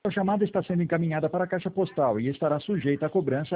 A chamada está sendo encaminhada para a caixa postal e estará sujeita a cobrança